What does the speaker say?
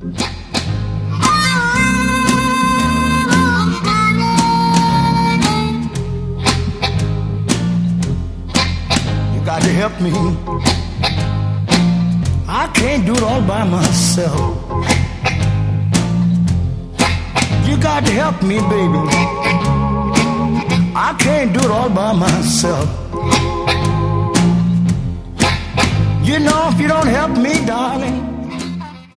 You got to help me. I can't do it all by myself. You got to help me, baby. I can't do it all by myself. You know, if you don't help me, darling,